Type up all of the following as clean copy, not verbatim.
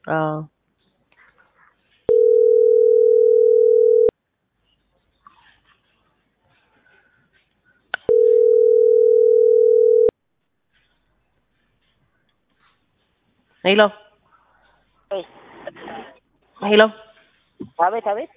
አዎ ሄሎ ሄሎ አቤት አቤት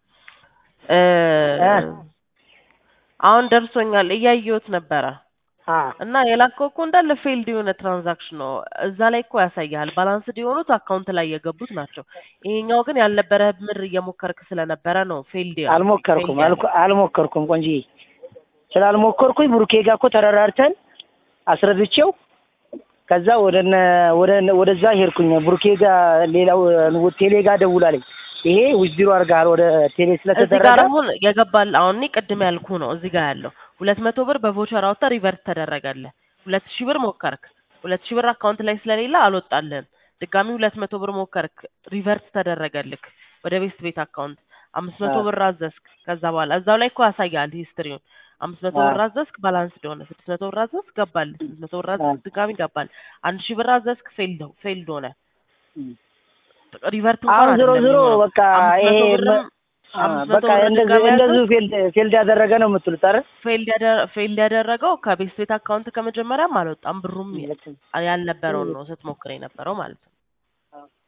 አሁን ደርሶኛል እያየሁት ነበረ እና የላከው እኮ እንዳለ ፌልድ የሆነ ትራንዛክሽን ነው። እዛ ላይ እኮ ያሳያል ባላንስድ የሆኑት አካውንት ላይ የገቡት ናቸው። ይሄኛው ግን ያልነበረ ምር እየሞከርክ ስለነበረ ነው ፌልድ አልሞከርኩም ቆንጆዬ ስላልሞከርኩኝ ብሩኬ ጋር እኮ ተረራርተን አስረድቼው ከዛ ወደዛ ሄድኩኝ። ብሩኬ ጋር ሌላው ቴሌ ጋር ደውላለኝ ይሄ ውዝድሮ አርጋል ወደ ቴሌ ስለተደረገ እዚህ ጋር አሁን የገባል። አሁን እኔ ቅድም ያልኩ ነው እዚህ ጋር ያለው 200 ብር በቮቸር አውጥተህ ሪቨርስ ተደረገልህ። 2000 ብር ሞከርክ 2000 ብር አካውንት ላይ ስለሌለ አልወጣልህም። ድጋሚ 200 ብር ሞከርክ ሪቨርስ ተደረገልህ ወደ ቤት አካውንት 500 ብር አዘዝክ። ከዛ በኋላ እዛው ላይ እኮ ያሳያል ሂስትሪውን 500 ብር አዘዝክ ባላንስ ሆነ 600 ብር አዘዝክ ገባል 600 ብር አዘዝክ ድጋሚ ገባል 1000 ብር አዘዝክ ፌልድ ሆነ ሪቨርት አሁን ዞሮ በቃ ይሄ በቃ እንደዚህ ፌልድ ያደረገ ነው የምትሉት አይደል? ፌልድ ያደረገው ከቤት አካውንት ከመጀመሪያም አልወጣም ብሩም ያልነበረው ነው ስትሞክር የነበረው ማለት ነው።